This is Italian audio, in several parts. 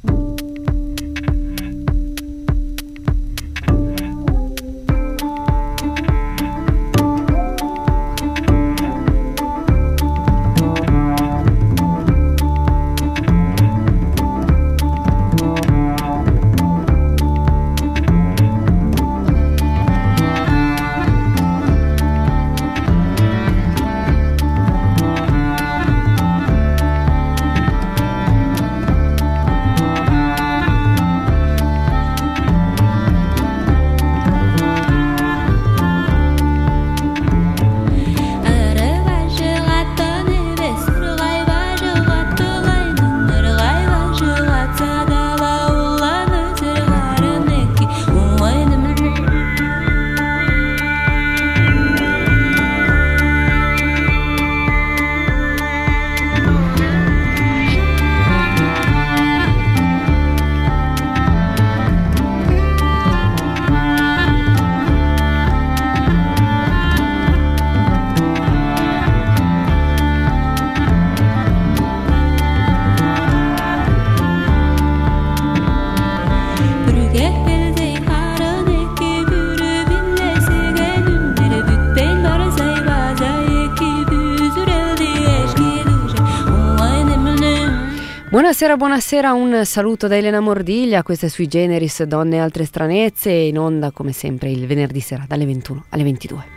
Buonasera, un saluto da Elena Mordiglia, queste Sui Generis, Donne e altre stranezze, in onda come sempre il venerdì sera dalle 21 alle 22.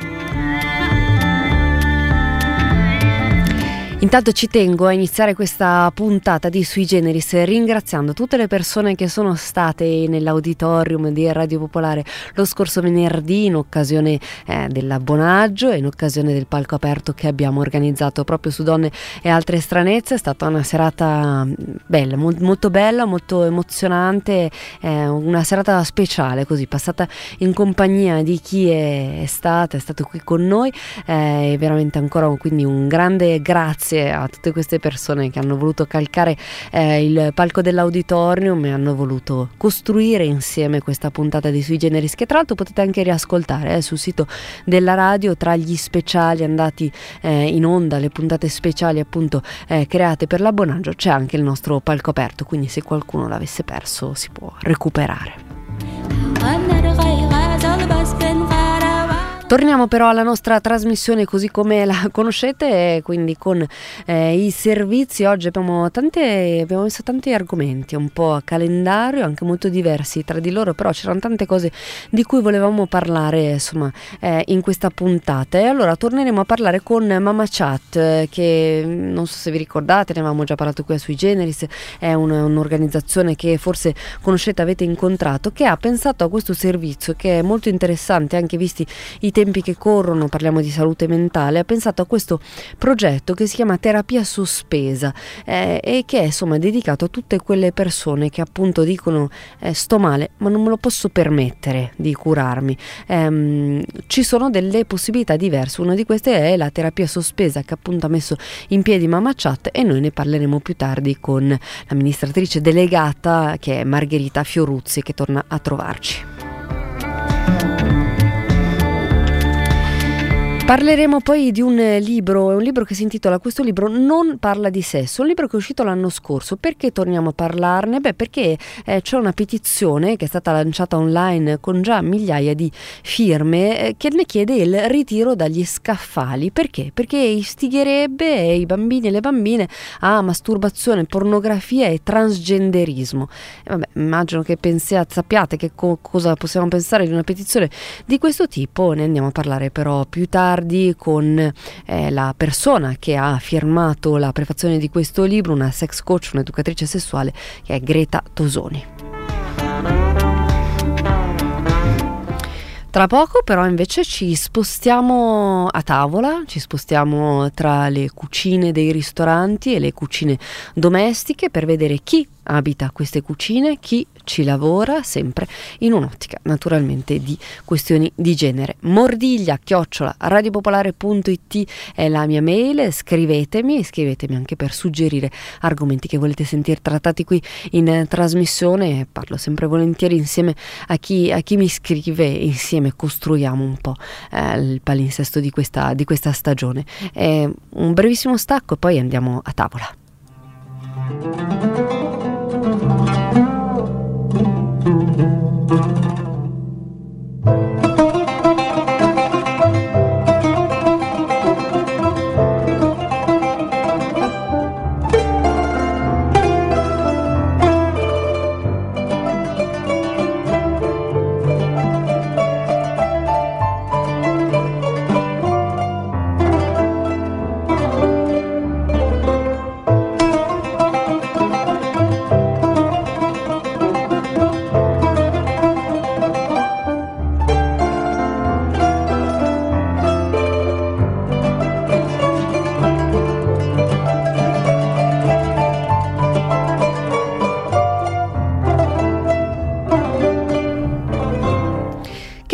Intanto ci tengo a iniziare questa puntata di Sui Generis ringraziando tutte le persone che sono state nell'auditorium di Radio Popolare lo scorso venerdì in occasione dell'abbonaggio e in occasione del palco aperto che abbiamo organizzato proprio su Donne e altre stranezze. È stata una serata bella, molto bella, molto emozionante, una serata speciale, così passata in compagnia di chi è stato qui con noi, e veramente ancora quindi un grande grazie a tutte queste persone che hanno voluto calcare il palco dell'auditorium e hanno voluto costruire insieme questa puntata di Sui Generis, che tra l'altro potete anche riascoltare sul sito della radio. Tra gli speciali andati in onda, le puntate speciali appunto create per l'abbonaggio, c'è anche il nostro palco aperto, quindi se qualcuno l'avesse perso si può recuperare. Torniamo però alla nostra trasmissione così come la conoscete, quindi con i servizi. Oggi abbiamo messo tanti argomenti, un po' a calendario, anche molto diversi tra di loro, però c'erano tante cose di cui volevamo parlare insomma in questa puntata. E allora torneremo a parlare con Mama Chat, che non so se vi ricordate, ne avevamo già parlato qui a Sui Generis, è un'organizzazione che forse conoscete, avete incontrato, che ha pensato a questo servizio che è molto interessante anche visti i tempi che corrono, parliamo di salute mentale. Ha pensato a questo progetto che si chiama Terapia Sospesa e che è insomma dedicato a tutte quelle persone che appunto dicono sto male ma non me lo posso permettere di curarmi. Ci sono delle possibilità diverse, una di queste è la terapia sospesa che appunto ha messo in piedi Mama Chat, e noi ne parleremo più tardi con l'amministratrice delegata che è Margherita Fioruzzi, che torna a trovarci. Parleremo poi di un libro che si intitola Questo libro non parla di sesso, un libro che è uscito l'anno scorso. Perché torniamo a parlarne? Perché c'è una petizione che è stata lanciata online con già migliaia di firme che ne chiede il ritiro dagli scaffali. Perché? Perché istigherebbe i bambini e le bambine a masturbazione, pornografia e transgenderismo. Immagino che sappiate che cosa possiamo pensare di una petizione di questo tipo. Ne andiamo a parlare però più tardi con la persona che ha firmato la prefazione di questo libro, una sex coach, un'educatrice sessuale, che è Greta Tosoni. Tra poco però invece ci spostiamo a tavola, ci spostiamo tra le cucine dei ristoranti e le cucine domestiche per vedere chi abita queste cucine, chi ci lavora, sempre in un'ottica naturalmente di questioni di genere. mordiglia@radiopopolare.it è la mia mail, scrivetemi anche per suggerire argomenti che volete sentire trattati qui in trasmissione. Parlo sempre volentieri insieme a chi mi scrive, insieme costruiamo un po' il palinsesto di questa stagione. Un brevissimo stacco e poi andiamo a tavola.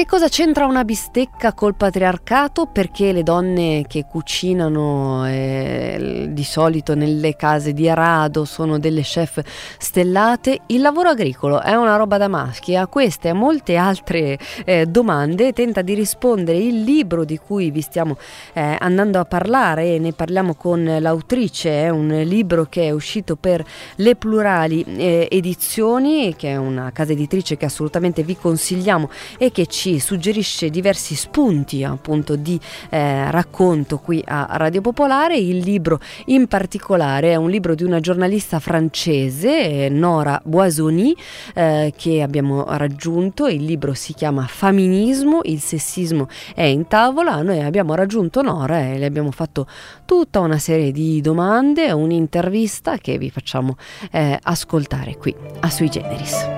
cosa c'entra una bistecca col patriarcato? Perché le donne che cucinano di solito nelle case di rado sono delle chef stellate? Il lavoro agricolo è una roba da maschi? A queste e a molte altre domande tenta di rispondere il libro di cui vi stiamo andando a parlare, e ne parliamo con l'autrice. È un libro che è uscito per Le Plurali Edizioni, che è una casa editrice che assolutamente vi consigliamo e che ci suggerisce diversi spunti appunto di racconto qui a Radio Popolare. Il libro in particolare è un libro di una giornalista francese, Nora Boisoni, che abbiamo raggiunto. Il libro si chiama Feminismo, il sessismo è in tavola. Noi abbiamo raggiunto Nora e le abbiamo fatto tutta una serie di domande, un'intervista che vi facciamo ascoltare qui a Sui Generis.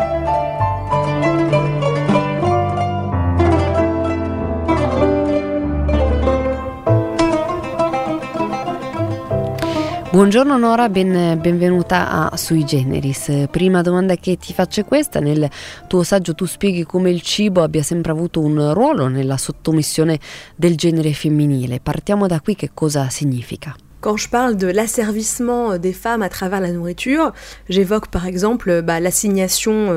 Buongiorno Nora, benvenuta a Sui Generis. Prima domanda che ti faccio è questa: nel tuo saggio tu spieghi come il cibo abbia sempre avuto un ruolo nella sottomissione del genere femminile. Partiamo da qui, che cosa significa? Quand je parle de l'asservissement des femmes à travers la nourriture, j'évoque par exemple l'assignation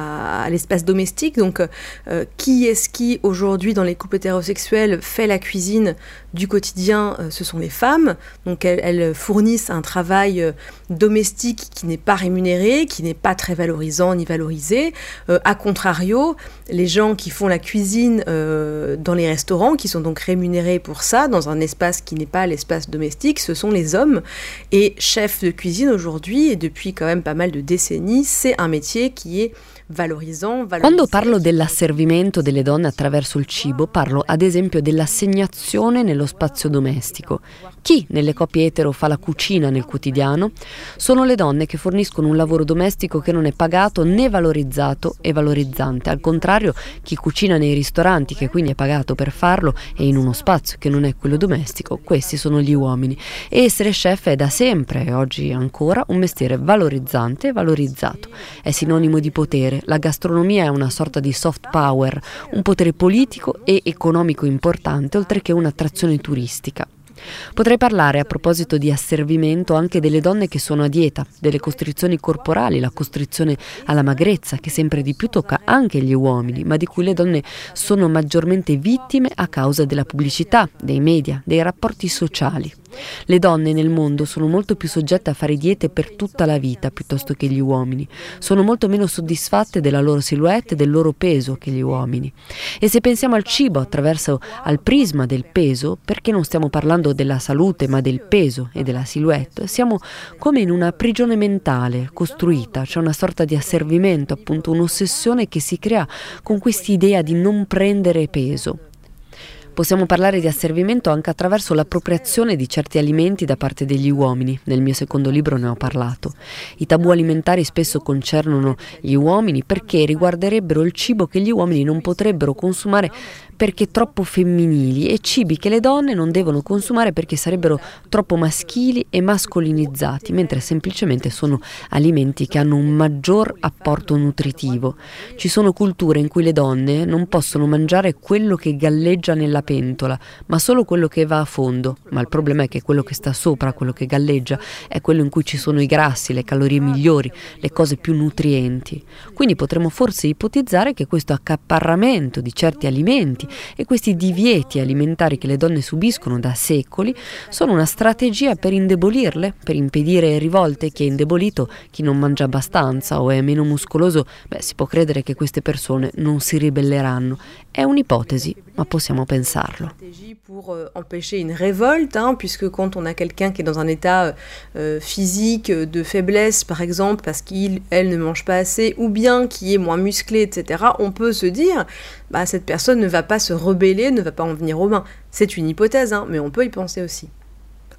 à l'espace domestique. Donc, qui est-ce qui aujourd'hui dans les couples hétérosexuels fait la cuisine du quotidien? Ce sont les femmes. Donc, elles fournissent un travail domestique qui n'est pas rémunéré, qui n'est pas très valorisant ni valorisé. A contrario, les gens qui font la cuisine dans les restaurants, qui sont donc rémunérés pour ça, dans un espace qui n'est pas l'espace domestique, ce sont les hommes. Et chef de cuisine aujourd'hui, et depuis quand même pas mal de décennies, c'est un métier qui est valorisant. Quando parlo dell'asservimento delle donne attraverso il cibo, parlo ad esempio dell'assegnazione nello spazio domestico. Chi nelle coppie etero fa la cucina nel quotidiano? Sono le donne che forniscono un lavoro domestico che non è pagato né valorizzato e valorizzante. Al contrario, chi cucina nei ristoranti, che quindi è pagato per farlo, e in uno spazio che non è quello domestico, questi sono gli uomini. E essere chef è da sempre, e oggi ancora, un mestiere valorizzante e valorizzato. È sinonimo di potere. La gastronomia è una sorta di soft power, un potere politico e economico importante, oltre che un'attrazione turistica. Potrei parlare, a proposito di asservimento, anche delle donne che sono a dieta, delle costrizioni corporali, la costrizione alla magrezza, che sempre di più tocca anche gli uomini, ma di cui le donne sono maggiormente vittime a causa della pubblicità, dei media, dei rapporti sociali. Le donne nel mondo sono molto più soggette a fare diete per tutta la vita piuttosto che gli uomini. Sono molto meno soddisfatte della loro silhouette e del loro peso che gli uomini. E se pensiamo al cibo attraverso al prisma del peso, perché non stiamo parlando della salute ma del peso e della silhouette, siamo come in una prigione mentale costruita. C'è una sorta di asservimento, appunto un'ossessione che si crea con quest'idea di non prendere peso. Possiamo parlare di asservimento anche attraverso l'appropriazione di certi alimenti da parte degli uomini. Nel mio secondo libro ne ho parlato. I tabù alimentari spesso concernono gli uomini perché riguarderebbero il cibo che gli uomini non potrebbero consumare perché troppo femminili, e cibi che le donne non devono consumare perché sarebbero troppo maschili e mascolinizzati, mentre semplicemente sono alimenti che hanno un maggior apporto nutritivo. Ci sono culture in cui le donne non possono mangiare quello che galleggia nella pentola, ma solo quello che va a fondo. Ma il problema è che quello che sta sopra, quello che galleggia, è quello in cui ci sono i grassi, le calorie migliori, le cose più nutrienti. Quindi potremmo forse ipotizzare che questo accaparramento di certi alimenti e questi divieti alimentari che le donne subiscono da secoli sono una strategia per indebolirle, per impedire rivolte. Chi è indebolito, chi non mangia abbastanza o è meno muscoloso, si può credere che queste persone non si ribelleranno. È un'ipotesi, ma possiamo pensarlo. Pour empêcher une révolte, puisque quand on a quelqu'un qui est dans un état physique de faiblesse, par exemple, parce qu'elle ne mange pas assez, ou bien qui est moins musclé, etc., on peut se dire, cette personne ne va pas se rebeller, ne va pas en venir aux mains. C'est une hypothèse, mais on peut y penser aussi.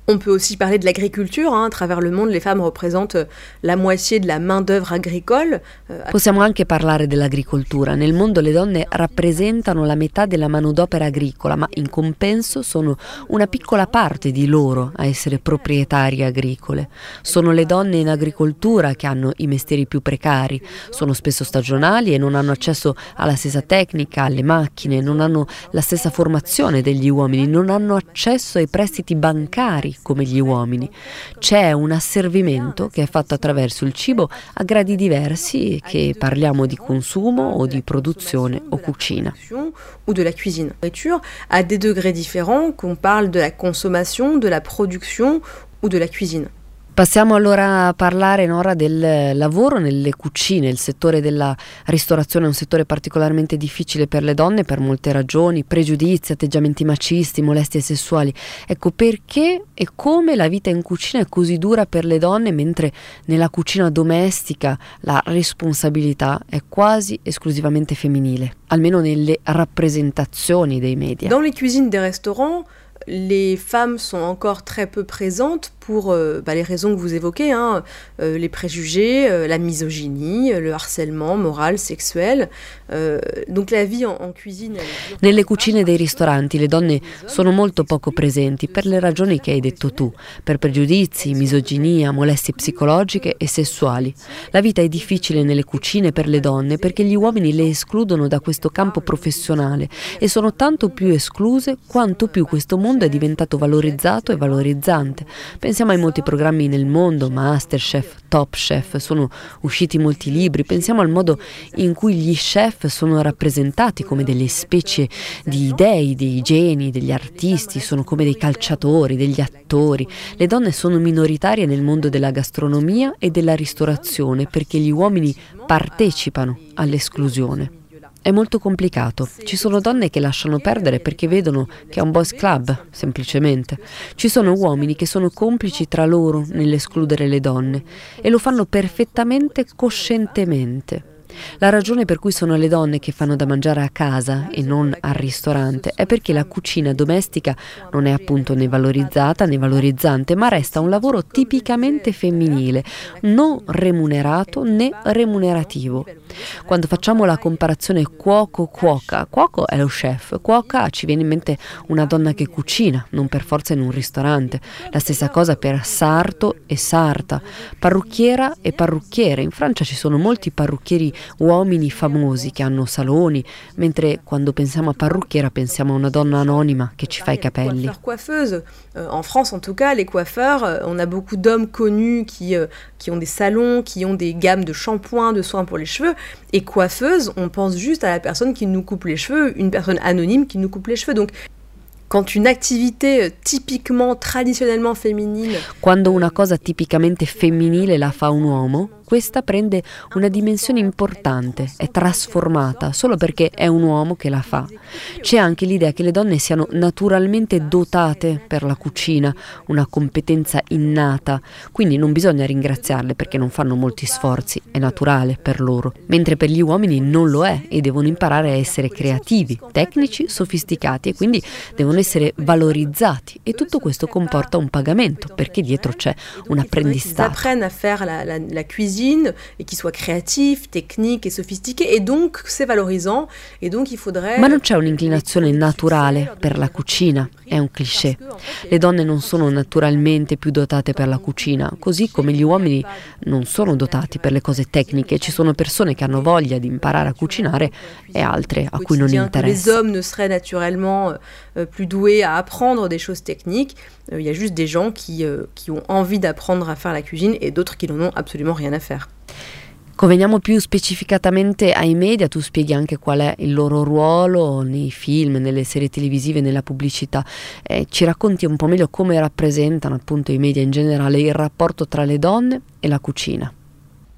On peut aussi parler de l'agriculture, à travers le monde les femmes représentent la moitié de la main-d'œuvre agricole. Possiamo anche parlare dell'agricoltura. Nel mondo le donne rappresentano la metà della manodopera agricola, ma in compenso sono una piccola parte di loro a essere proprietarie agricole. Sono le donne in agricoltura che hanno i mestieri più precari, sono spesso stagionali e non hanno accesso alla stessa tecnica, alle macchine, non hanno la stessa formazione degli uomini, non hanno accesso ai prestiti bancari come gli uomini. C'è un asservimento che è fatto attraverso il cibo a gradi diversi, che parliamo di consumo o di produzione o cucina. Ou de la cuisine. Nourriture à des degrés différents, qu'on parle de la consommation, de la production ou de la cuisine. Passiamo allora a parlare, Nora, del lavoro nelle cucine. Il settore della ristorazione è un settore particolarmente difficile per le donne per molte ragioni, pregiudizi, atteggiamenti macisti, molestie sessuali. Ecco perché e come la vita in cucina è così dura per le donne, mentre nella cucina domestica la responsabilità è quasi esclusivamente femminile, almeno nelle rappresentazioni dei media. Dans les cuisines des restaurants, les femmes sont encore très peu présentes pour les raisons que vous évoquez, les préjugés, la misogynie, le harcèlement moral, sexuel. Donc la vie en cuisine... Nelle cucine dei ristoranti le donne sono molto poco presenti per le ragioni che hai detto tu, per pregiudizi, misoginia, molestie psicologiche e sessuali. La vita è difficile nelle cucine per le donne perché gli uomini le escludono da questo campo professionale e sono tanto più escluse quanto più questo mondo è diventato valorizzato e valorizzante. Pensiamo ai molti programmi nel mondo, Masterchef, Top Chef, sono usciti molti libri, pensiamo al modo in cui gli chef sono rappresentati come delle specie di dei, dei geni, degli artisti, sono come dei calciatori, degli attori. Le donne sono minoritarie nel mondo della gastronomia e della ristorazione perché gli uomini partecipano all'esclusione. È molto complicato. Ci sono donne che lasciano perdere perché vedono che è un boys club, semplicemente. Ci sono uomini che sono complici tra loro nell'escludere le donne e lo fanno perfettamente coscientemente. La ragione per cui sono le donne che fanno da mangiare a casa e non al ristorante è perché la cucina domestica non è appunto né valorizzata né valorizzante, ma resta un lavoro tipicamente femminile, non remunerato né remunerativo. Quando facciamo la comparazione cuoco-cuoca, cuoco è lo chef, cuoca ci viene in mente una donna che cucina, non per forza in un ristorante. La stessa cosa per sarto e sarta, parrucchiera e parrucchiere. In Francia ci sono molti parrucchieri uomini famosi che hanno saloni, mentre quando pensiamo a parrucchiera pensiamo a una donna anonima che ci fa i capelli. Coiffeuse. En France en tout cas, les coiffeurs, on a beaucoup d'hommes connus qui ont des salons, qui ont des gammes de shampoings, de soins pour les cheveux, et coiffeuse, on pense juste à la personne qui nous coupe les cheveux, une personne anonyme qui nous coupe les cheveux. Donc quand une activité typiquement, traditionnellement féminine... Quando una cosa tipicamente femminile la fa un uomo, questa prende una dimensione importante, è trasformata solo perché è un uomo che la fa. C'è anche l'idea che le donne siano naturalmente dotate per la cucina, una competenza innata, quindi non bisogna ringraziarle perché non fanno molti sforzi, è naturale per loro, mentre per gli uomini non lo è e devono imparare a essere creativi, tecnici, sofisticati e quindi devono essere valorizzati e tutto questo comporta un pagamento perché dietro c'è un apprendistato. Ils apprennent à faire la cuisine et qu'ils soient créatifs, techniques et sophistiqués et donc c'est valorisant et donc il faudrait... Ma non c'è un'inclinazione naturale per la cucina, è un cliché. Le donne non sono naturalmente più dotate per la cucina, così come gli uomini non sono dotati per le cose tecniche. Ci sono persone che hanno voglia di imparare a cucinare e altre a cui non interessa. Les hommes ne seraient naturellement plus doués à apprendre des choses techniques. Il y a juste des gens qui ont envie d'apprendre à faire la cuisine et d'autres qui n'en ont absolument rien à faire. Veniamo più specificatamente ai media, tu spieghi anche qual è il loro ruolo nei film, nelle serie televisive, nella pubblicità. Ci racconti un po' meglio come rappresentano appunto i media in generale il rapporto tra le donne e la cucina.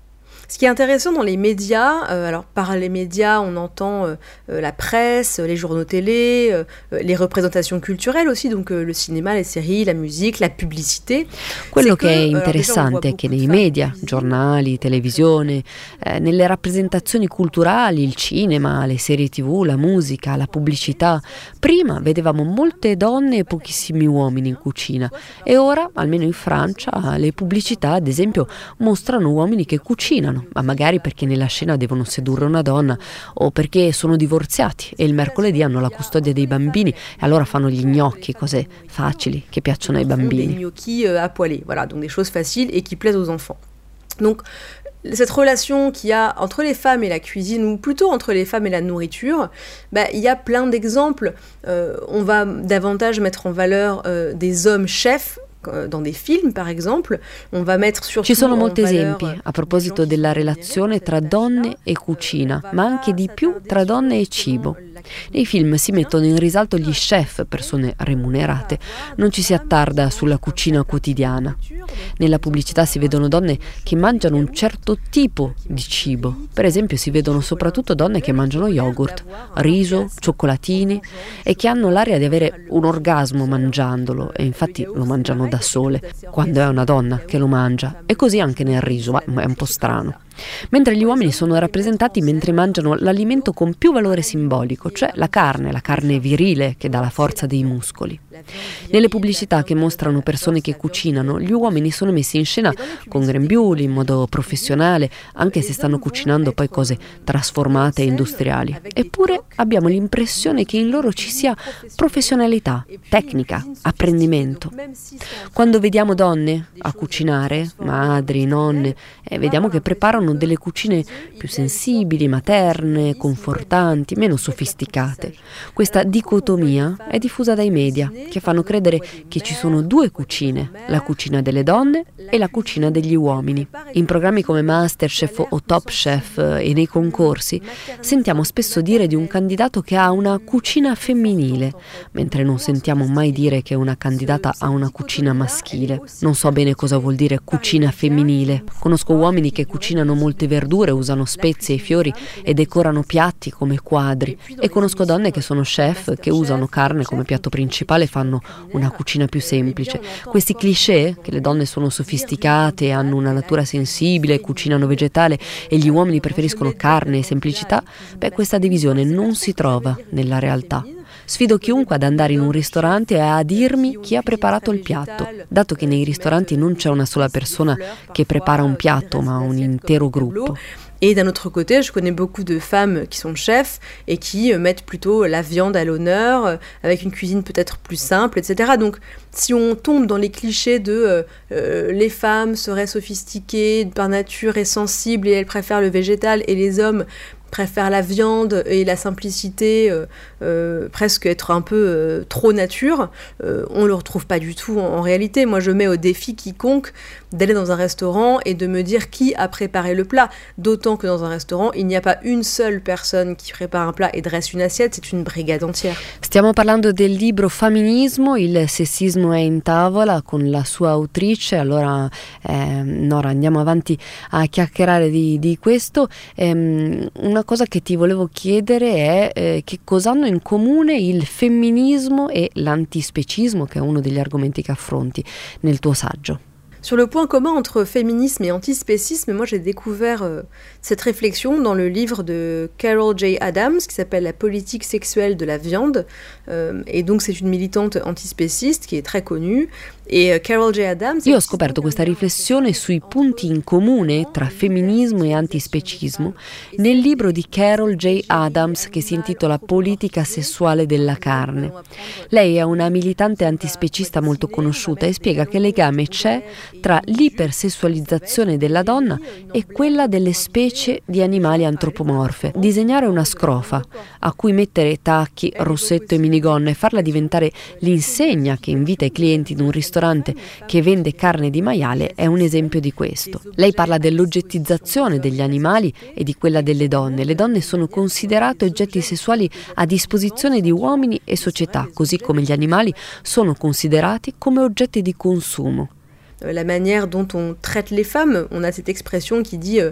Ce qui est intéressant dans les médias, alors par les médias on entend la presse, les journaux télé, les représentations culturelles aussi, donc le cinéma, les séries, la musique, la pubblicité. Quello che è interessante è che nei media, giornali, televisione, nelle rappresentazioni culturali, il cinema, le serie TV, la musica, la pubblicità, prima vedevamo molte donne e pochissimi uomini in cucina e ora, almeno in Francia, le pubblicità ad esempio mostrano uomini che cucinano, ma magari perché nella scena devono sedurre una donna o perché sono divorziati e il mercoledì hanno la custodia dei bambini e allora fanno gli gnocchi, cose facili che piacciono ai bambini. Des gnocchis à poêler, voilà, donc des choses faciles et qui plaisent aux enfants. Donc cette relation qu'il y a entre les femmes et la cuisine, ou plutôt entre les femmes et la nourriture, il y a plein d'exemples. On va davantage mettre en valeur des hommes chefs dans des film, par exemple, on va mettre surtout Ci sono molti esempi a proposito della relazione tra donne e cucina, ma anche di più tra donne e cibo. Nei film si mettono in risalto gli chef, persone remunerate. Non ci si attarda sulla cucina quotidiana. Nella pubblicità si vedono donne che mangiano un certo tipo di cibo. Per esempio si vedono soprattutto donne che mangiano yogurt, riso, cioccolatini e che hanno l'aria di avere un orgasmo mangiandolo e infatti lo mangiano da sole, quando è una donna che lo mangia. E così anche nel riso, ma è un po' strano. Mentre gli uomini sono rappresentati mentre mangiano l'alimento con più valore simbolico, cioè la carne virile che dà la forza dei muscoli. Nelle pubblicità che mostrano persone che cucinano, gli uomini sono messi in scena con grembiuli, in modo professionale, anche se stanno cucinando poi cose trasformate e industriali. Eppure abbiamo l'impressione che in loro ci sia professionalità, tecnica, apprendimento. Quando vediamo donne a cucinare, madri, nonne, vediamo che preparano delle cucine più sensibili, materne, confortanti, meno sofisticate. Questa dicotomia è diffusa dai media, che fanno credere che ci sono due cucine, la cucina delle donne e la cucina degli uomini. In programmi come Masterchef o Top Chef e nei concorsi sentiamo spesso dire di un candidato che ha una cucina femminile, mentre non sentiamo mai dire che una candidata ha una cucina maschile. Non so bene cosa vuol dire cucina femminile. Conosco uomini che cucinano molte verdure, usano spezie e fiori e decorano piatti come quadri, e conosco donne che sono chef, che usano carne come piatto principale e fanno una cucina più semplice. Questi cliché, che le donne sono sofisticate, hanno una natura sensibile, cucinano vegetale e gli uomini preferiscono carne e semplicità, questa divisione non si trova nella realtà. Sfido chiunque ad andare in un ristorante e a dirmi chi ha preparato il piatto, dato che nei ristoranti non c'è una sola persona che prepara un piatto, ma un intero gruppo. Et d'un autre côté, je connais beaucoup de femmes qui sont chefs et qui mettent plutôt la viande à l'honneur, avec une cuisine peut-être plus simple, etc. Donc, si on tombe dans les clichés de les femmes seraient sophistiquées par nature et sensibles et elles préfèrent le végétal, et les hommes préfèrent la viande et la simplicité, presque être un peu trop nature, on ne le retrouve pas du tout en réalité. Moi, je mets au défi quiconque d'aller dans un restaurant et de me dire qui a préparé le plat. D'autant que dans un restaurant, il n'y a pas une seule personne qui prépare un plat et dresse une assiette, c'est une brigade entière. Stiamo parlando del libro Feminismo, il sessismo è in tavola, con la sua autrice. Allora, Nora, andiamo avanti a chiacchierare di questo. Una cosa che ti volevo chiedere è che cosa hanno in comune il femminismo e l'antispecismo, che è uno degli argomenti che affronti nel tuo saggio. Sur le point commun entre féminisme et antispécisme, moi j'ai découvert cette réflexion dans le livre de Carol J. Adams qui s'appelle La politique sexuelle de la viande. Et donc c'est une militante antispéciste qui est très connue. E Carol J. Adams. Io ho scoperto questa riflessione sui punti in comune tra femminismo e antispecismo nel libro di Carol J. Adams che si intitola Politica sessuale della carne. Lei è una militante antispecista molto conosciuta e spiega che legame c'è tra l'ipersessualizzazione della donna e quella delle specie di animali antropomorfe. Disegnare una scrofa a cui mettere tacchi, rossetto e minigonna e farla diventare l'insegna che invita i clienti in un ristorante che vende carne di maiale è un esempio di questo. Lei parla dell'oggettizzazione degli animali e di quella delle donne. Le donne sono considerate oggetti sessuali a disposizione di uomini e società, così come gli animali sono considerati come oggetti di consumo. la manière dont on traite les femmes. On a cette expression qui dit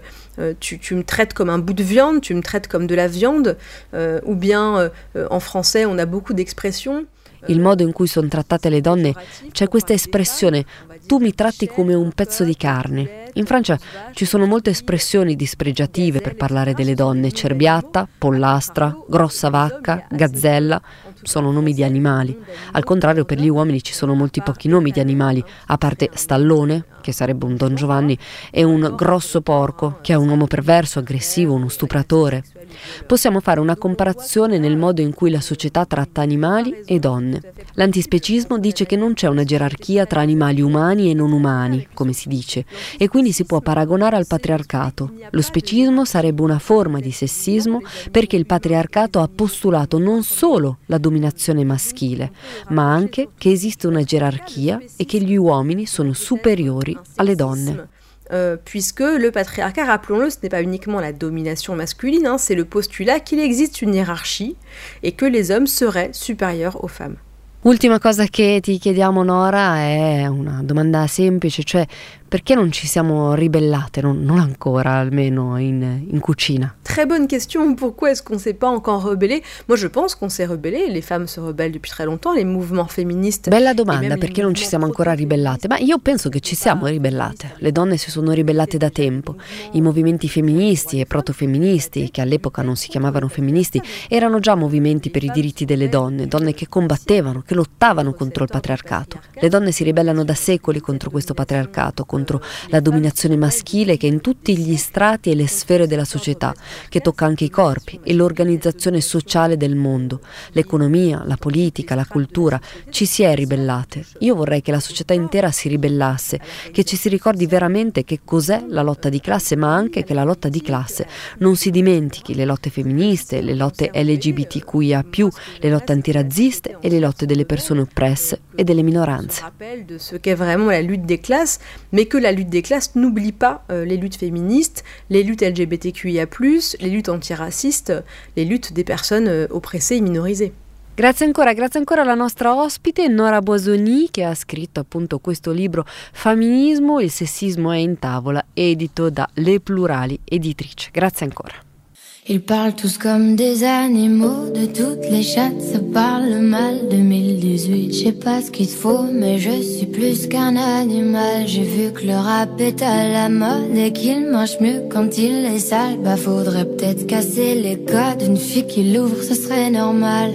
tu me traites comme un bout de viande, tu me traites comme de la viande, ou bien en français on a beaucoup d'expressions. Il modo in cui sono trattate le donne, c'è questa espressione, tu mi tratti come un pezzo di carne. In Francia ci sono molte espressioni dispregiative per parlare delle donne, cerbiatta, pollastra, grossa vacca, gazzella, sono nomi di animali. Al contrario, per gli uomini ci sono molti pochi nomi di animali, a parte Stallone, che sarebbe un Don Giovanni, e un grosso porco, che è un uomo perverso, aggressivo, uno stupratore. Possiamo fare una comparazione nel modo in cui la società tratta animali e donne. L'antispecismo dice che non c'è una gerarchia tra animali umani e non umani, come si dice, e quindi si può paragonare al patriarcato. Lo specismo sarebbe una forma di sessismo perché il patriarcato ha postulato non solo la dominazione maschile, ma anche che esiste una gerarchia e che gli uomini sono superiori alle donne. Puisque le patriarcat, rappelons-le, ce n'est pas uniquement la domination masculine, hein, c'est le postulat qu'il existe une hiérarchie et que les hommes seraient supérieurs aux femmes. Ultima cosa che ti chiediamo, Nora, è una domanda semplice, cioè perché non ci siamo ribellate, non ancora, almeno in cucina? Très bonne question, pourquoi est-ce qu'on ne s'est pas encore rebellé? Moi je pense qu'on s'est rebellé, les femmes se rebellent depuis très longtemps, les mouvements féministes... Bella domanda, perché non ci siamo ancora ribellate? Ma io penso che ci siamo ribellate, le donne si sono ribellate da tempo, i movimenti femministi e protofemministi, che all'epoca non si chiamavano femministi, erano già movimenti per i diritti delle donne che combattevano, che lottavano contro il patriarcato. Le donne si ribellano da secoli contro questo patriarcato, contro la dominazione maschile che è in tutti gli strati e le sfere della società, che tocca anche i corpi e l'organizzazione sociale del mondo, l'economia, la politica, la cultura. Ci si è ribellate. Io vorrei che la società intera si ribellasse, che ci si ricordi veramente che cos'è la lotta di classe, ma anche che la lotta di classe non si dimentichi le lotte femministe, le lotte LGBTQIA+, le lotte antirazziste e le lotte delle persone oppresse e delle minoranze. Rappel de ce qu'est vraiment la lutte des classes, mais que la lutte des classes n'oublie pas les luttes féministes, les luttes LGBTQIA+, les luttes antiracistes, les luttes des personnes oppressées et minorisées. Grazie ancora alla nostra ospite Nora Boisogny, che ha scritto appunto questo libro Feminismo, il sessismo è in tavola, edito da Le Plurali Editrice. Grazie ancora. Ils parlent tous comme des animaux, de toutes les chattes, ça parle mal. 2018, je sais pas ce qu'il faut, mais je suis plus qu'un animal. J'ai vu que le rap est à la mode et qu'il mange mieux quand il est sale. Bah faudrait peut-être casser les codes, une fille qui l'ouvre, ce serait normal.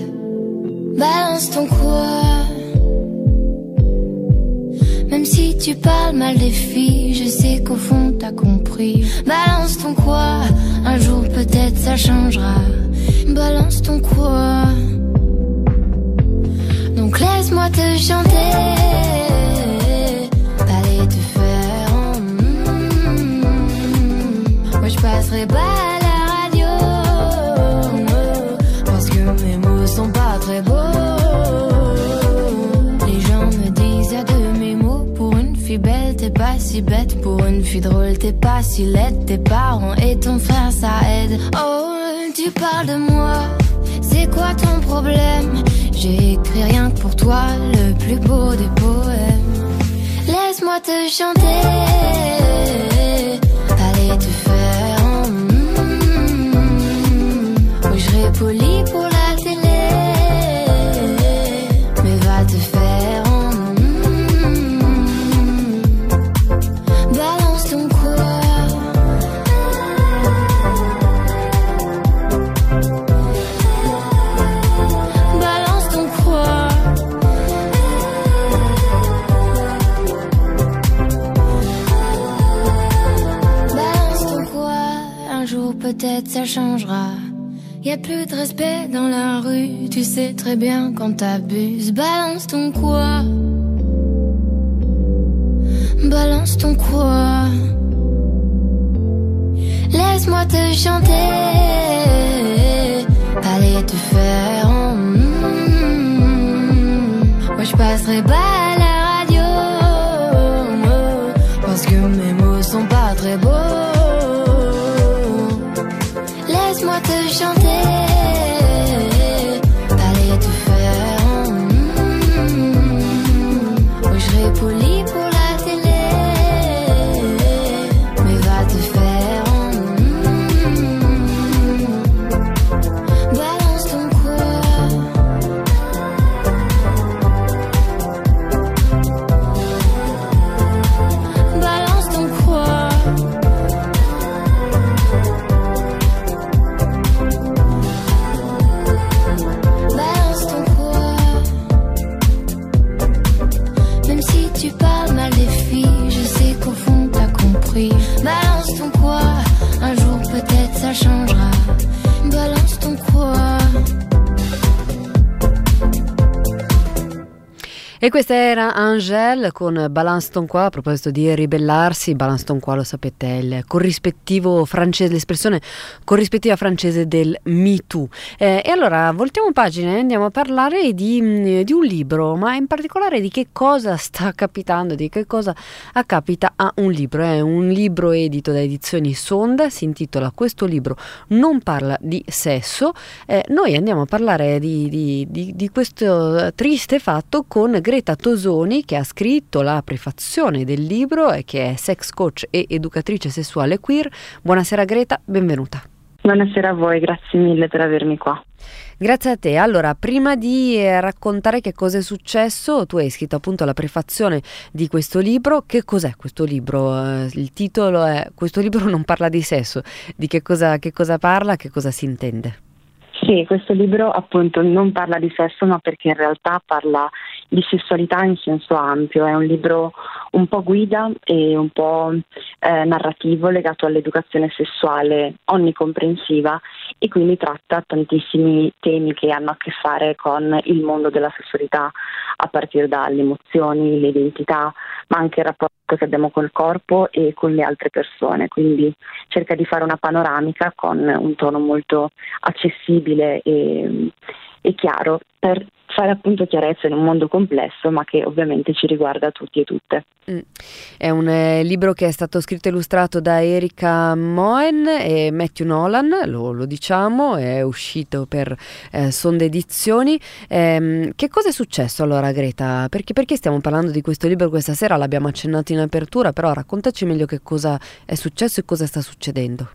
Balance ton quoi, même si tu parles mal des filles, je sais qu'au fond t'as compris. Balance ton quoi, un jour peut-être ça changera. Balance ton quoi, donc laisse-moi te chanter. T'allais te faire moi je passerai pas à la radio, parce que mes mots sont pas très beaux. Les gens me disent à demi-mot, pour une fille belle t'es pas si bête, pour une fille drôle t'es pas si laide. Tes parents et ton frère ça aide. Oh tu parles de moi, c'est quoi ton problème? J'ai écrit rien que pour toi, le plus beau des poèmes. Laisse-moi te chanter, allez te faire oui je serai poli pour la télé, mais va te faire balance ton quoi. Balance ton quoi. Balance ton quoi. Un jour peut-être ça changera. Y a plus de respect dans la rue, tu sais très bien quand t'abuses. Balance ton quoi. Balance ton quoi. Laisse-moi te chanter, allez te faire moi je passerai pas à la radio, parce que mes mots sont pas très beaux. Laisse-moi te chanter, allez te faire oui je serai poli pour la télé, E questa era Angèle con Balance ton quoi. A proposito di ribellarsi, Balance ton quoi, lo sapete, è il corrispettivo francese, l'espressione corrispettiva francese del Me Too. E allora voltiamo pagina e andiamo a parlare di un libro, ma in particolare di che cosa sta capitando, di che cosa accapita a un libro. È un libro edito da Edizioni Sonda, si intitola Questo libro non parla di sesso. Noi andiamo a parlare di questo triste fatto con Greta Tosoni, che ha scritto la prefazione del libro e che è sex coach e educatrice sessuale queer. Buonasera Greta, benvenuta. Buonasera a voi, grazie mille per avermi qua. Grazie a te. Allora, prima di raccontare che cosa è successo, tu hai scritto appunto la prefazione di questo libro. Che cos'è questo libro? Il titolo è Questo libro non parla di sesso. Di che cosa parla, che cosa si intende? Sì, questo libro appunto non parla di sesso, ma perché in realtà parla di sessualità in senso ampio. È un libro un po' guida e un po' narrativo, legato all'educazione sessuale onnicomprensiva, e quindi tratta tantissimi temi che hanno a che fare con il mondo della sessualità, a partire dalle emozioni, l'identità, ma anche il rapporto che abbiamo col corpo e con le altre persone. Quindi cerca di fare una panoramica con un tono molto accessibile e chiaro, per fare appunto chiarezza in un mondo complesso, ma che ovviamente ci riguarda tutti e tutte. È un libro che è stato scritto e illustrato da Erika Moen e Matthew Nolan, lo diciamo, è uscito per Sonda Edizioni. Che cosa è successo allora, Greta? Perché stiamo parlando di questo libro questa sera? L'abbiamo accennato in apertura, però raccontaci meglio che cosa è successo e cosa sta succedendo.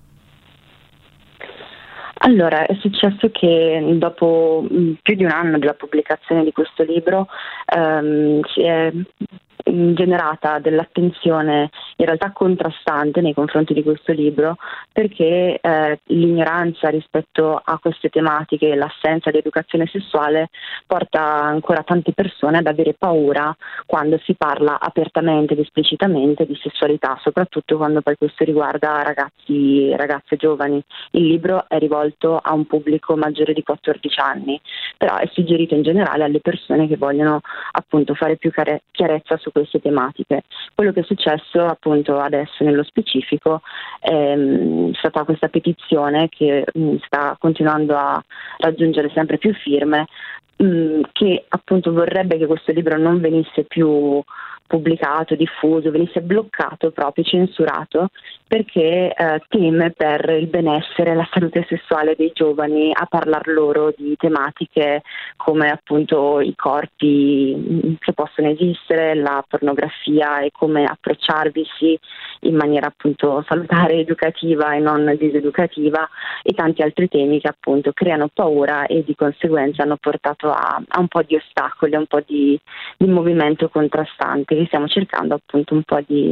Allora, è successo che dopo più di un anno dalla pubblicazione di questo libro si è generata dell'attenzione in realtà contrastante nei confronti di questo libro, perché l'ignoranza rispetto a queste tematiche, l'assenza di educazione sessuale porta ancora tante persone ad avere paura quando si parla apertamente ed esplicitamente di sessualità, soprattutto quando poi questo riguarda ragazzi e ragazze giovani. Il libro è rivolto a un pubblico maggiore di 14 anni, però è suggerito in generale alle persone che vogliono appunto fare più chiarezza su queste tematiche. Quello che è successo appunto adesso nello specifico è stata questa petizione che sta continuando a raggiungere sempre più firme, che appunto vorrebbe che questo libro non venisse più pubblicato, diffuso, venisse bloccato, proprio censurato, perché teme per il benessere e la salute sessuale dei giovani a parlar loro di tematiche come appunto i corpi che possono esistere, la pornografia e come approcciarvisi in maniera appunto salutare, educativa e non diseducativa, e tanti altri temi che appunto creano paura e di conseguenza hanno portato a un po' di ostacoli, a un po' di movimento contrastante, che stiamo cercando appunto un po' di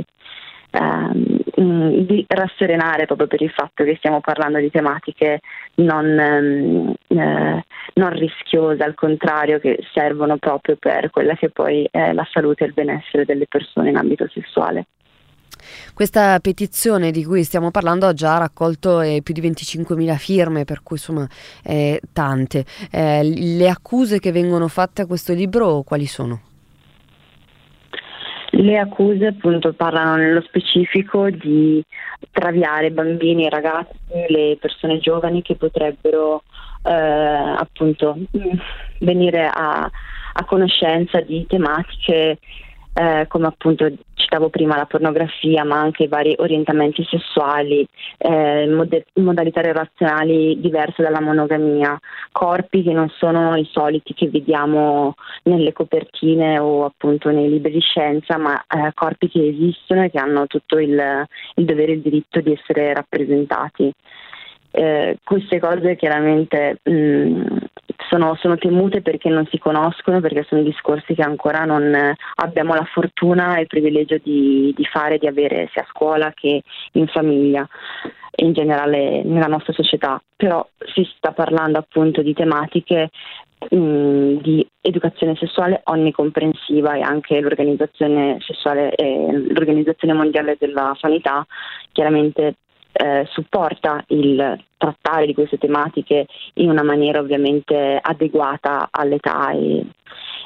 rasserenare, proprio per il fatto che stiamo parlando di tematiche non rischiose, al contrario, che servono proprio per quella che poi è la salute e il benessere delle persone in ambito sessuale. Questa petizione di cui stiamo parlando ha già raccolto più di 25.000 firme, per cui insomma tante. Le accuse che vengono fatte a questo libro quali sono? Le accuse appunto parlano nello specifico di traviare bambini e ragazzi, le persone giovani che potrebbero appunto venire a conoscenza di tematiche come appunto citavo prima la pornografia, ma anche i vari orientamenti sessuali, modalità relazionali diverse dalla monogamia, corpi che non sono i soliti che vediamo nelle copertine o appunto nei libri di scienza, ma corpi che esistono e che hanno tutto il dovere e il diritto di essere rappresentati. Queste cose chiaramente sono temute perché non si conoscono, perché sono discorsi che ancora non abbiamo la fortuna e il privilegio di fare, di avere sia a scuola che in famiglia e in generale nella nostra società. Però si sta parlando appunto di tematiche di educazione sessuale onnicomprensiva, e anche l'Organizzazione Sessuale l'Organizzazione Mondiale della Sanità chiaramente supporta il trattare di queste tematiche in una maniera ovviamente adeguata all'età e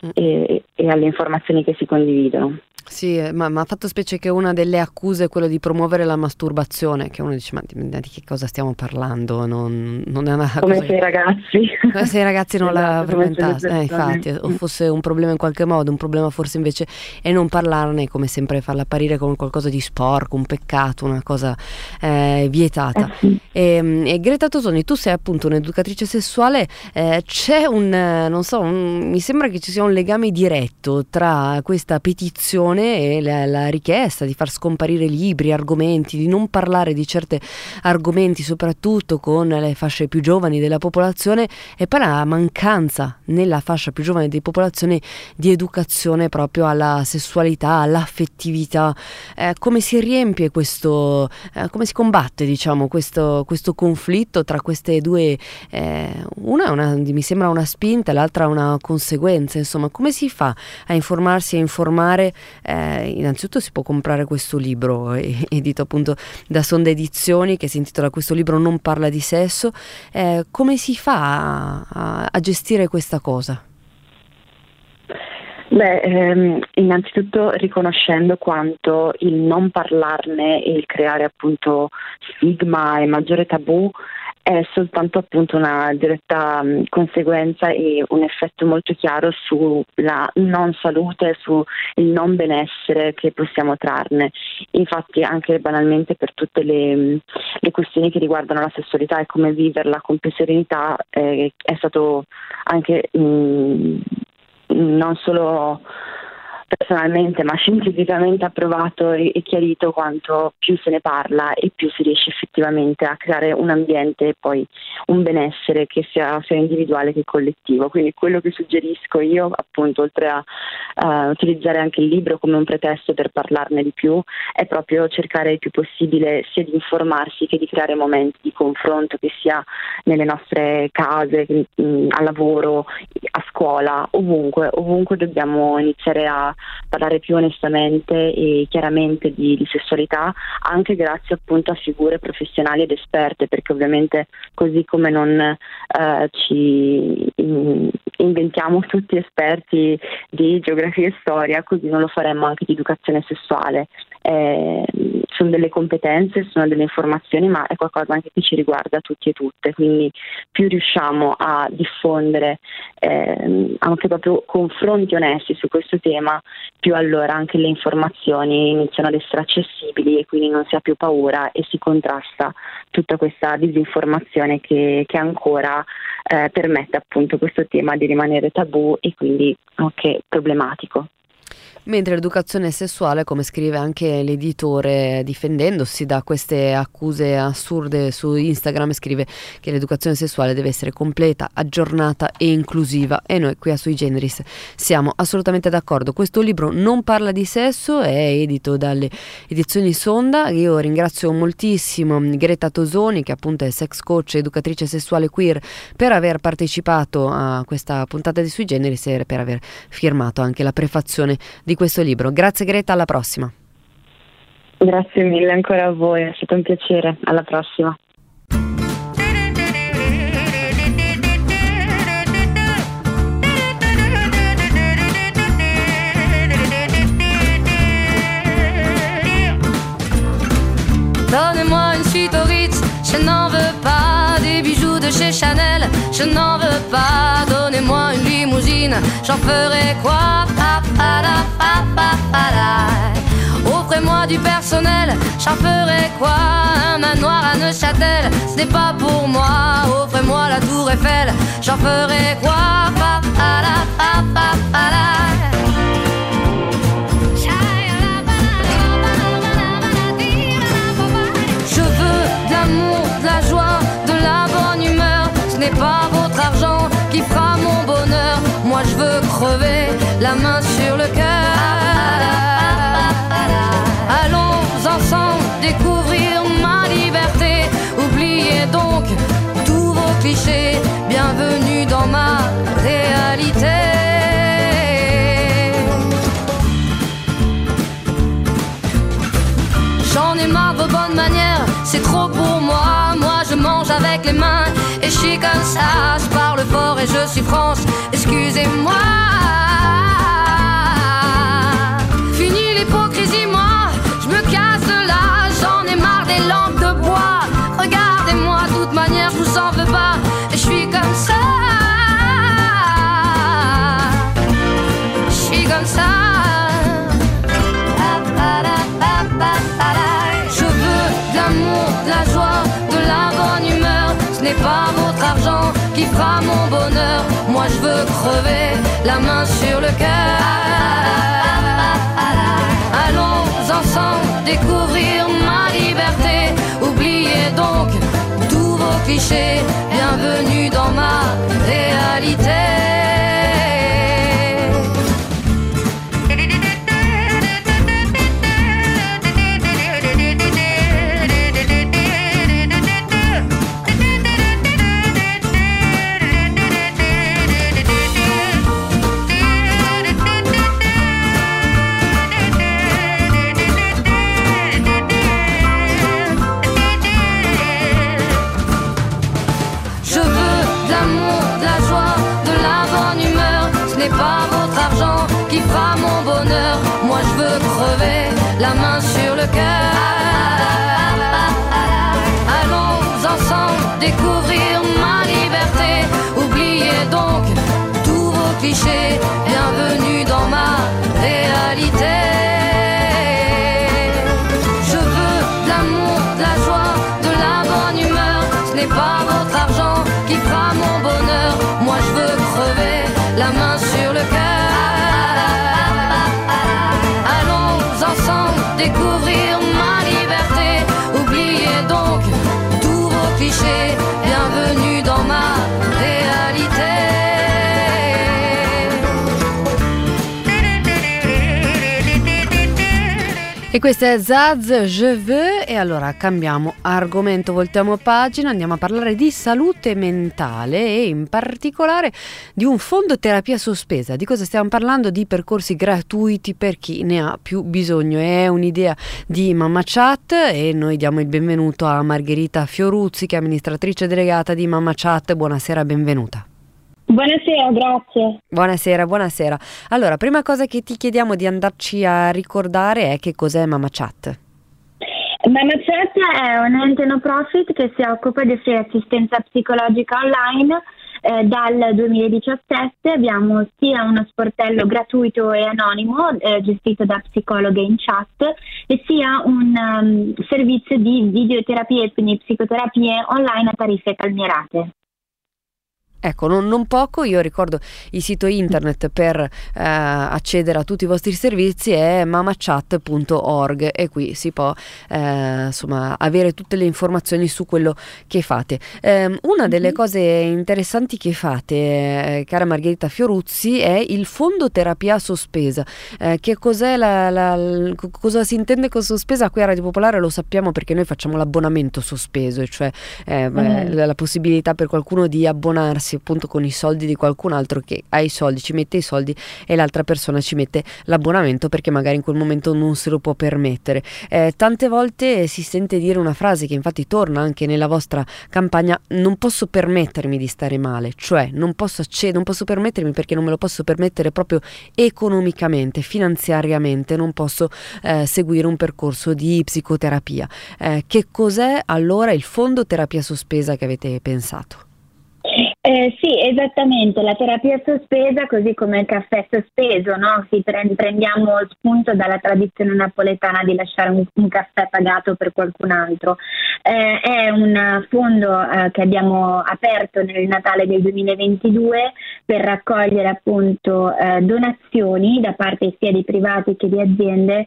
e alle informazioni che si condividono. Sì, ma ha fatto specie che una delle accuse è quello di promuovere la masturbazione, che uno dice, ma di che cosa stiamo parlando? Non è una come cosa se i ragazzi come se i ragazzi non la esatto, come se le frequentassero, infatti, o persone. fosse un problema in qualche modo. Un problema forse invece è non parlarne, come sempre farla apparire come qualcosa di sporco, un peccato, una cosa vietata. Sì. E Greta Tosoni, tu sei appunto un'educatrice sessuale, c'è mi sembra che ci sia un legame diretto tra questa petizione e la richiesta di far scomparire libri, argomenti, di non parlare di certi argomenti, soprattutto con le fasce più giovani della popolazione, e poi la mancanza nella fascia più giovane di popolazione di educazione proprio alla sessualità, all'affettività. Come si riempie questo, come si combatte, diciamo, questo conflitto tra queste due? Una mi sembra una spinta, l'altra una conseguenza, insomma, come si fa a informarsi e informare? Innanzitutto si può comprare questo libro edito appunto da Sonda Edizioni, che si intitola Questo libro non parla di sesso. Come si fa a gestire questa cosa? Innanzitutto riconoscendo quanto il non parlarne e il creare appunto stigma e maggiore tabù è soltanto appunto una diretta conseguenza e un effetto molto chiaro sulla non salute, sul non benessere che possiamo trarne. Infatti anche banalmente per tutte le questioni che riguardano la sessualità e come viverla con più serenità è stato anche non solo personalmente ma scientificamente approvato e chiarito quanto più se ne parla e più si riesce effettivamente a creare un ambiente e poi un benessere che sia individuale che collettivo. Quindi quello che suggerisco io, appunto, oltre a utilizzare anche il libro come un pretesto per parlarne di più, è proprio cercare il più possibile sia di informarsi che di creare momenti di confronto, che sia nelle nostre case, al lavoro, a scuola, ovunque dobbiamo iniziare a parlare più onestamente e chiaramente di sessualità, anche grazie appunto a figure professionali ed esperte, perché ovviamente così come non ci inventiamo tutti esperti di geografia e storia, così non lo faremmo anche di educazione sessuale. Sono delle competenze, sono delle informazioni, ma è qualcosa anche che ci riguarda tutti e tutte, quindi più riusciamo a diffondere anche proprio confronti onesti su questo tema, più allora anche le informazioni iniziano ad essere accessibili e quindi non si ha più paura e si contrasta tutta questa disinformazione che ancora permette appunto questo tema di rimanere tabù e quindi anche problematico. Mentre l'educazione sessuale, come scrive anche l'editore difendendosi da queste accuse assurde su Instagram, scrive che l'educazione sessuale deve essere completa, aggiornata e inclusiva, e noi qui a Sui Generis siamo assolutamente d'accordo. Questo libro non parla di sesso, è edito dalle edizioni Sonda. Io ringrazio moltissimo Greta Tosoni, che appunto è sex coach, educatrice sessuale queer, per aver partecipato a questa puntata di Sui Generis e per aver firmato anche la prefazione di questo libro. Grazie Greta, alla prossima. Grazie mille ancora a voi, è stato un piacere, alla prossima. Donnez-moi une suite au Ritz, je n'en veux pas. Des bijoux de chez Chanel, je n'en veux pas. Donnez-moi une limousine, j'en ferai quoi? Offrez-moi du personnel, j'en ferai quoi? Un manoir à Neuchâtel, ce n'est pas pour moi. Offrez-moi la tour Eiffel, j'en ferai quoi? Je veux de l'amour, de la joie, de la bonne humeur. Ce n'est pas votre argent qui fera mon bonheur. Moi je veux crever la main sur le cœur. Allons ensemble découvrir ma liberté. Oubliez donc tous vos clichés. Bienvenue dans ma réalité. J'en ai marre de vos bonnes manières, c'est trop pour moi. Moi je mange avec les mains et je suis comme ça, je parle fort et je suis France, excusez-moi. Fini l'hypocrisie, moi, je me casse là, j'en ai marre des lampes de bois. Regardez-moi, de toute manière, je vous en veux pas, et je suis comme ça. Je suis comme ça. Je veux de l'amour, de la joie, de la bonne humeur. Ce n'est pas votre argent qui fera mon bonheur. Moi je veux crever la main sur le cœur. Allons ensemble découvrir ma liberté. Oubliez donc tous vos clichés. Bienvenue dans ma réalité. Pas votre argent qui fera mon bonheur. Moi je veux crever la main sur le cœur. Allons ensemble découvrir ma liberté. Oubliez donc tous vos clichés. Bienvenue dans ma réalité. Je veux de l'amour, de la joie, de la bonne humeur. Ce n'est pas votre argent qui fera mon bonheur. Moi je veux crever la main sur le cœur. Allons ensemble découvrir ma liberté. Oubliez donc tous vos clichés. Bienvenue dans ma réalité. E questa è Zaz, Je veux, e allora cambiamo argomento, voltiamo pagina, andiamo a parlare di salute mentale e in particolare di un fondo terapia sospesa. Di cosa stiamo parlando? Di percorsi gratuiti per chi ne ha più bisogno. È un'idea di Mamma Chat e noi diamo il benvenuto a Margherita Fioruzzi, che è amministratrice delegata di Mamma Chat. Buonasera, benvenuta. Buonasera, grazie. Buonasera. Allora, prima cosa che ti chiediamo di andarci a ricordare è che cos'è Mamma Chat. Mamma Chat è un ente no profit che si occupa di offrire assistenza psicologica online. Dal 2017 abbiamo sia uno sportello gratuito e anonimo gestito da psicologhe in chat e sia un servizio di videoterapie e quindi psicoterapie online a tariffe calmierate. Ecco, non poco, io ricordo il sito internet per accedere a tutti i vostri servizi è mamachat.org e qui si può insomma avere tutte le informazioni su quello che fate. Una delle cose interessanti che fate, cara Margherita Fioruzzi, è il fondo terapia sospesa. Che cos'è cosa si intende con sospesa? Qui a Radio Popolare lo sappiamo perché noi facciamo l'abbonamento sospeso, cioè la possibilità per qualcuno di abbonarsi appunto con i soldi di qualcun altro che ha i soldi, ci mette i soldi e l'altra persona ci mette l'abbonamento perché magari in quel momento non se lo può permettere. Tante volte si sente dire una frase che infatti torna anche nella vostra campagna: non posso permettermi di stare male, cioè non posso permettermi perché non me lo posso permettere proprio economicamente, finanziariamente, non posso seguire un percorso di psicoterapia. Che cos'è allora il fondo terapia sospesa che avete pensato? Sì, esattamente, la terapia sospesa, così come il caffè sospeso, no? Prendiamo spunto dalla tradizione napoletana di lasciare un caffè pagato per qualcun altro. È un fondo che abbiamo aperto nel Natale del 2022 per raccogliere appunto donazioni da parte sia di privati che di aziende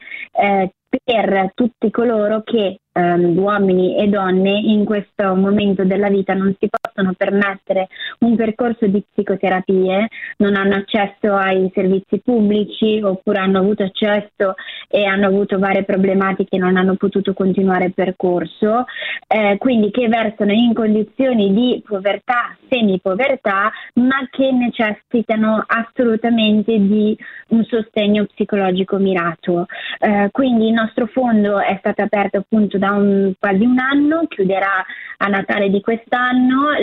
per tutti coloro che uomini e donne in questo momento della vita non si possono permettere un percorso di psicoterapie, non hanno accesso ai servizi pubblici oppure hanno avuto accesso e hanno avuto varie problematiche e non hanno potuto continuare il percorso, quindi che versano in condizioni di povertà, semipovertà, ma che necessitano assolutamente di un sostegno psicologico mirato. Quindi il nostro fondo è stato aperto appunto da quasi un anno, chiuderà a Natale di quest'anno.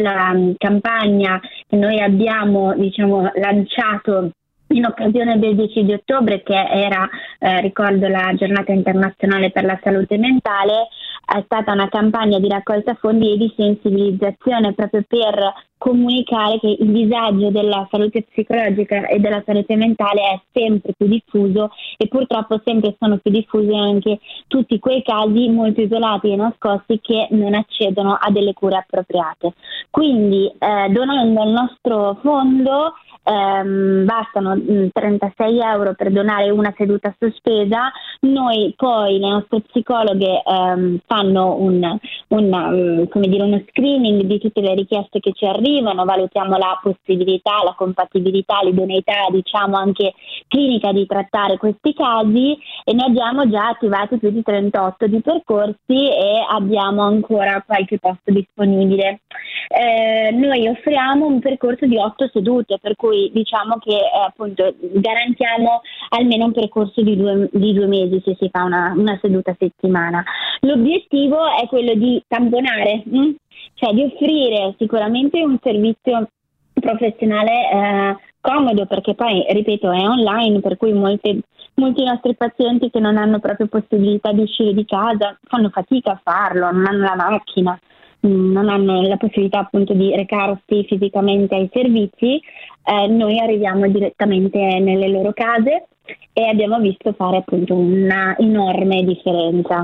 la campagna che noi abbiamo lanciato in occasione del 10 di ottobre, che era, ricordo, la giornata internazionale per la salute mentale, è stata una campagna di raccolta fondi e di sensibilizzazione proprio per comunicare che il disagio della salute psicologica e della salute mentale è sempre più diffuso, e purtroppo sempre sono più diffusi anche tutti quei casi molto isolati e nascosti che non accedono a delle cure appropriate. Quindi donando il nostro fondo bastano 36 euro per donare una seduta sospesa. Noi poi, le nostre psicologhe fanno uno screening di tutte le richieste che ci arrivano, valutiamo la possibilità, la compatibilità, l'idoneità, anche clinica di trattare questi casi, e ne abbiamo già attivati più di 38 di percorsi e abbiamo ancora qualche posto disponibile. Noi offriamo un percorso di 8 sedute, per cui diciamo che appunto garantiamo almeno un percorso di due mesi se si fa una seduta a settimana. L'obiettivo è quello di tamponare, cioè di offrire sicuramente un servizio professionale comodo, perché poi, ripeto, è online, per cui molti nostri pazienti che non hanno proprio possibilità di uscire di casa fanno fatica a farlo, non hanno la macchina, non hanno la possibilità appunto di recarsi fisicamente ai servizi. Noi arriviamo direttamente nelle loro case e abbiamo visto fare appunto una enorme differenza.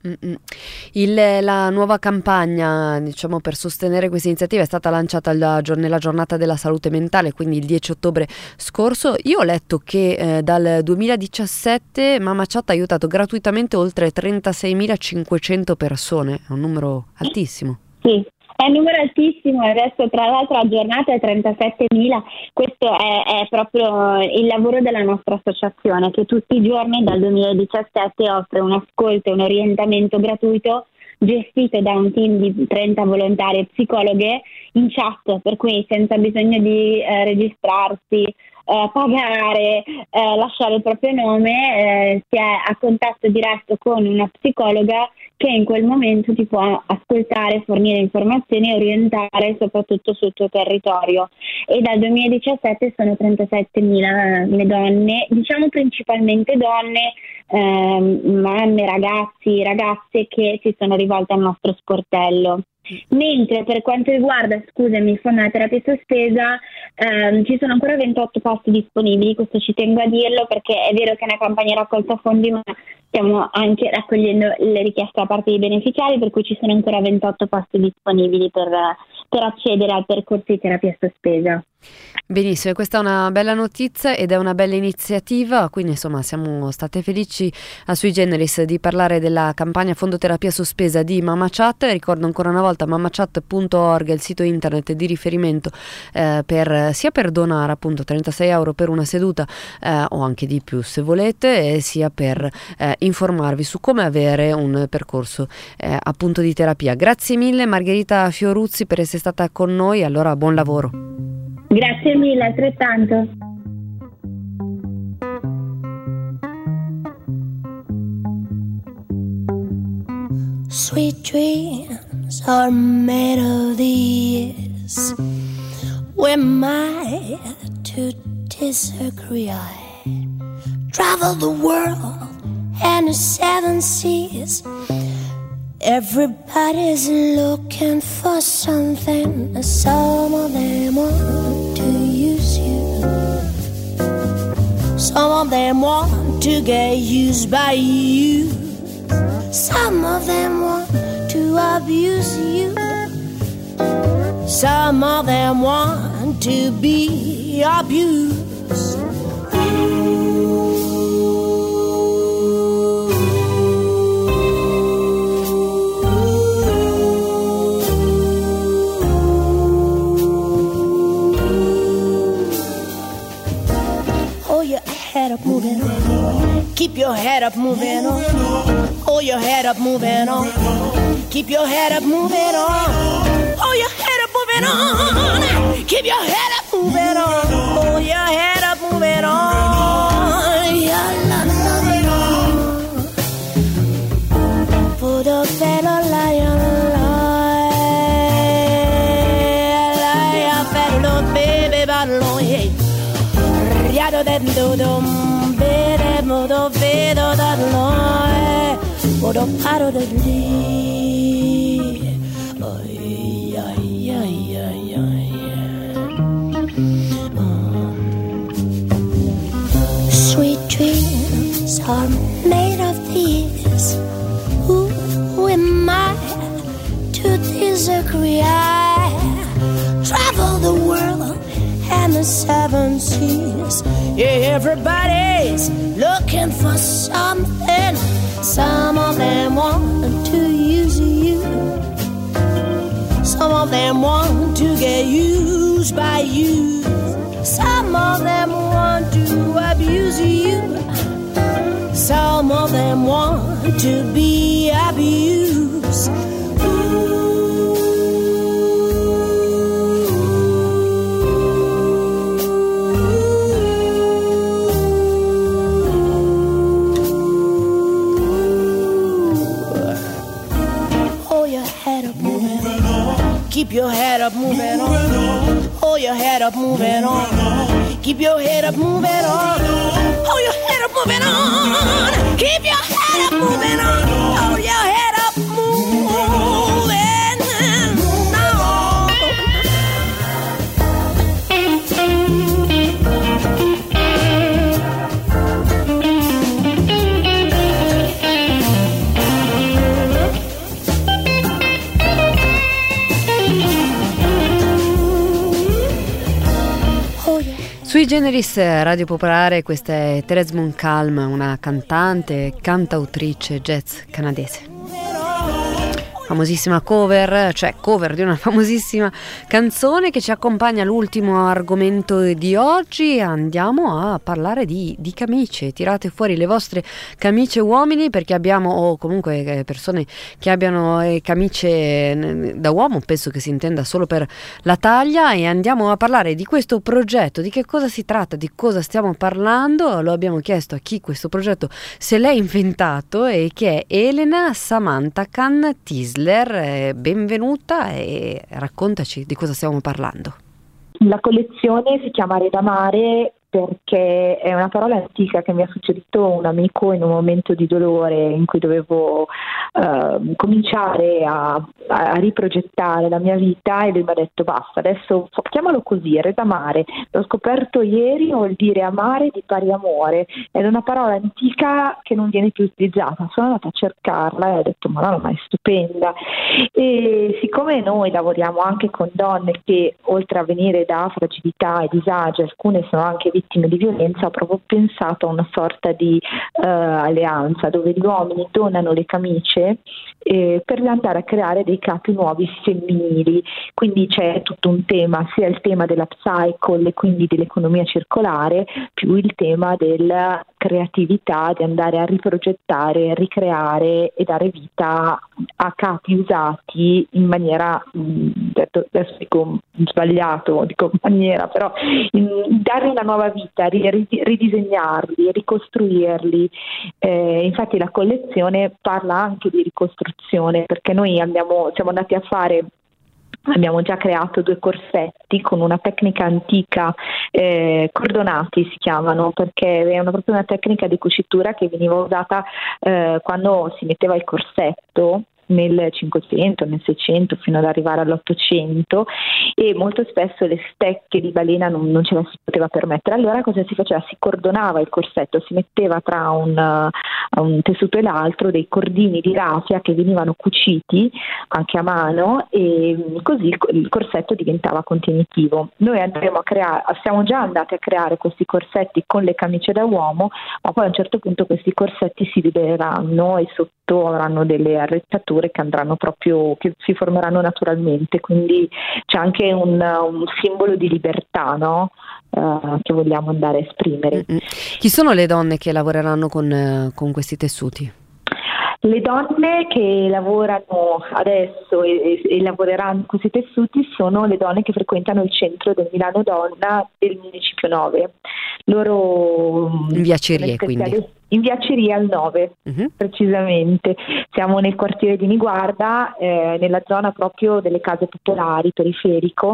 La nuova campagna, per sostenere questa iniziativa è stata lanciata nella giornata della salute mentale, quindi il 10 ottobre scorso. Io ho letto che dal 2017 Mamma Chat ha aiutato gratuitamente oltre 36.500 persone, è un numero altissimo. Sì, è un numero altissimo, adesso tra l'altro la giornata è 37.000, questo è proprio il lavoro della nostra associazione, che tutti i giorni dal 2017 offre un ascolto e un orientamento gratuito gestito da un team di 30 volontarie psicologhe in chat, per cui senza bisogno di registrarsi, pagare, lasciare il proprio nome, si è a contatto diretto con una psicologa che in quel momento ti può ascoltare, fornire informazioni e orientare soprattutto sul tuo territorio. E dal 2017 sono 37.000 le donne, diciamo principalmente donne, mamme, ragazzi, ragazze che si sono rivolte al nostro sportello. Mentre per quanto riguarda, fondo della terapia sospesa, ci sono ancora 28 posti disponibili, questo ci tengo a dirlo perché è vero che è una campagna raccolta fondi, ma stiamo anche raccogliendo le richieste da parte dei beneficiari, per cui ci sono ancora 28 posti disponibili per accedere al percorso di terapia sospesa. Benissimo, questa è una bella notizia ed è una bella iniziativa, quindi insomma siamo state felici a Sui Generis di parlare della campagna Fondo Terapia Sospesa di Mamma Chat. Ricordo ancora una volta mamachat.org è il sito internet di riferimento sia per donare appunto 36 euro per una seduta o anche di più se volete, sia per informarvi su come avere un percorso appunto di terapia. Grazie mille Margherita Fioruzzi per essere stata con noi, allora buon lavoro. Grazie mille, altrettanto. Sweet dreams are made of these. We might to disagree. I travel the world and the 7 seas. Everybody's looking for something. Some of them want to use you. Some of them want to get used by you. Some of them want to abuse you. Some of them want to be abused. Head up, moving on. Keep your head up, moving on. Hold your head up, moving on. Keep your head up, moving on. Hold your head up, moving on. Keep your head up, moving on. Hold your head up, moving on. Yeah, la, la, la. Put a fellow lion, lion. io paro da lì. Sweet dreams are made of these. Who am I to disagree? I travel the world and the seven seas. Yeah, everybody's looking for something. Some of them want to use you. Some of them want to get used by you. Some of them want to abuse you. Some of them want to be abused. Keep your head up, moving on. Hold your head up, moving on. Keep your head up, moving on. Hold your head up, moving on. Keep your head up, moving on. Hold your head up, moving on. Sui Generis Radio Popolare, questa è Thérèse Montcalm, una cantante, cantautrice jazz canadese. Famosissima cover di una famosissima canzone che ci accompagna all'ultimo argomento di oggi. Andiamo a parlare di camicie. Tirate fuori le vostre camicie uomini, perché abbiamo, o comunque persone che abbiano camicie da uomo, penso che si intenda solo per la taglia, e andiamo a parlare di questo progetto, di che cosa si tratta, di cosa stiamo parlando. Lo abbiamo chiesto a chi questo progetto se l'è inventato, e che è Elena Samantha Can-Tisler. Benvenuta e raccontaci di cosa stiamo parlando. La collezione si chiama Redamare perché è una parola antica che mi ha suggerito un amico in un momento di dolore in cui dovevo cominciare a riprogettare la mia vita, e lui mi ha detto basta, adesso chiamalo così, Redamare. L'ho scoperto ieri, vuol dire amare di pari amore, ed è una parola antica che non viene più utilizzata. Sono andata a cercarla e ho detto ma è stupenda. E siccome noi lavoriamo anche con donne che oltre a venire da fragilità e disagi, alcune sono anche vittime di violenza, ho proprio pensato a una sorta di alleanza dove gli uomini donano le camicie per andare a creare dei capi nuovi femminili. Quindi c'è tutto un tema, sia il tema dell'upcycle e quindi dell'economia circolare, più il tema della creatività, di andare a riprogettare, ricreare e dare vita a capi usati in maniera, adesso dico sbagliato, dico maniera, però dargli una nuova vita, ridisegnarli, ricostruirli. Infatti la collezione parla anche di ricostruzione, perché noi siamo andati a fare, abbiamo già creato 2 corsetti con una tecnica antica, cordonati si chiamano, perché è proprio una tecnica di cucitura che veniva usata quando si metteva il corsetto nel 500, nel 600 fino ad arrivare all'800, e molto spesso le stecche di balena non ce la si poteva permettere. Allora cosa si faceva? Si cordonava il corsetto, si metteva tra un tessuto e l'altro dei cordini di raffia che venivano cuciti anche a mano, e così il corsetto diventava contenitivo. Noi siamo già andati a creare questi corsetti con le camicie da uomo, ma poi a un certo punto questi corsetti si libereranno e sotto avranno delle arrezzature che andranno proprio, che si formeranno naturalmente, quindi c'è anche un simbolo di libertà, no? Che vogliamo andare a esprimere. Chi sono le donne che lavoreranno con questi tessuti? Le donne che lavorano adesso e lavoreranno in questi tessuti sono le donne che frequentano il centro del Milano Donna del Municipio 9. Loro in via Cirie, quindi. In via Ciria al 9, precisamente. Siamo nel quartiere di Niguarda, nella zona proprio delle case popolari, periferico.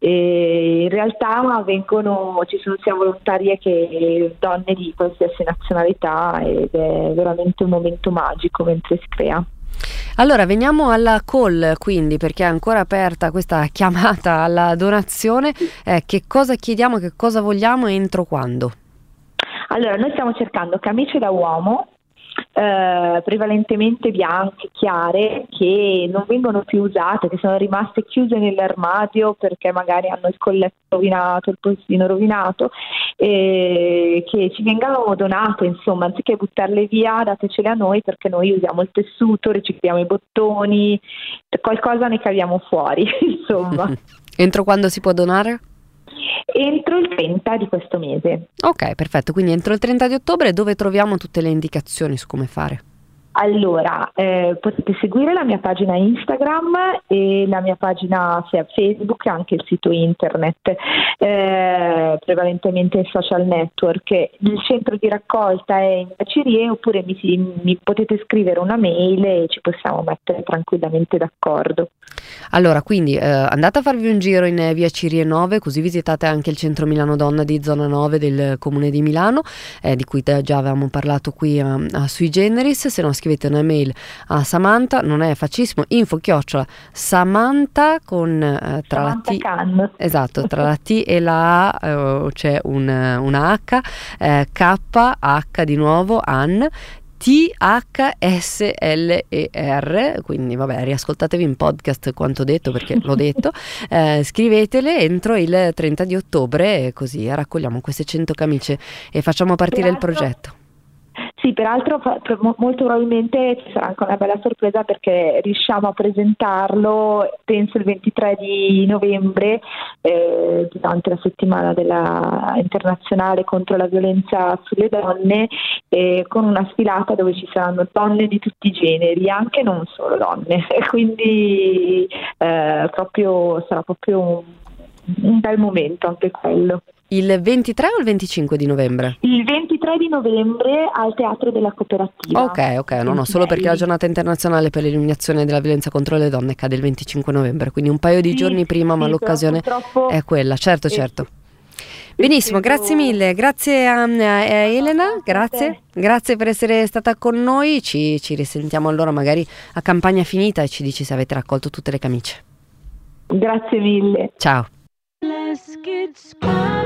In realtà ci sono sia volontarie che donne di qualsiasi nazionalità, ed è veramente un momento magico. mentre si crea. Allora veniamo alla call, quindi, perché è ancora aperta questa chiamata alla donazione. Che cosa chiediamo, che cosa vogliamo e entro quando? Allora, noi stiamo cercando camicie da uomo, prevalentemente bianche, chiare, che non vengono più usate, che sono rimaste chiuse nell'armadio perché magari hanno il colletto rovinato, il polsino rovinato, che ci vengano donate, insomma, anziché buttarle via, datecele a noi, perché noi usiamo il tessuto, ricicliamo i bottoni, qualcosa ne caviamo fuori, insomma. Entro quando si può donare? Entro il 30 di questo mese. Ok, perfetto, quindi entro il 30 di ottobre. Dove troviamo tutte le indicazioni su come fare? Allora, potete seguire la mia pagina Instagram e la mia pagina sia Facebook e anche il sito internet, prevalentemente in social network. Il centro di raccolta è in Via Cirie, oppure mi potete scrivere una mail e ci possiamo mettere tranquillamente d'accordo. Allora, quindi andate a farvi un giro in Via Cirie 9, così visitate anche il centro Milano Donna di zona 9 del Comune di Milano, di cui già avevamo parlato qui a Sui Generis. Se no, scrivete una mail a Samantha, non è facilissimo, info@Samantha con tra la T, esatto, tra la T e la A c'è una H, K di nuovo, Ann, THSLER, quindi vabbè, riascoltatevi in podcast quanto detto, perché l'ho detto. Scrivetele entro il 30 di ottobre, così raccogliamo queste 100 camicie e facciamo partire il progetto. Sì, peraltro molto probabilmente ci sarà anche una bella sorpresa, perché riusciamo a presentarlo, penso il 23 di novembre, durante la settimana internazionale contro la violenza sulle donne, con una sfilata dove ci saranno donne di tutti i generi, anche non solo donne, quindi sarà proprio un bel momento anche quello. Il 23 o il 25 di novembre? Il 23 di novembre al Teatro della Cooperativa. Ok, no, solo perché la giornata internazionale per l'eliminazione della violenza contro le donne cade il 25 novembre, quindi un paio di giorni prima, ma l'occasione è quella, certo. Benissimo, grazie mille, grazie a Elena, grazie per essere stata con noi, ci risentiamo allora magari a campagna finita e ci dici se avete raccolto tutte le camicie. Grazie mille. Ciao. Let's get started.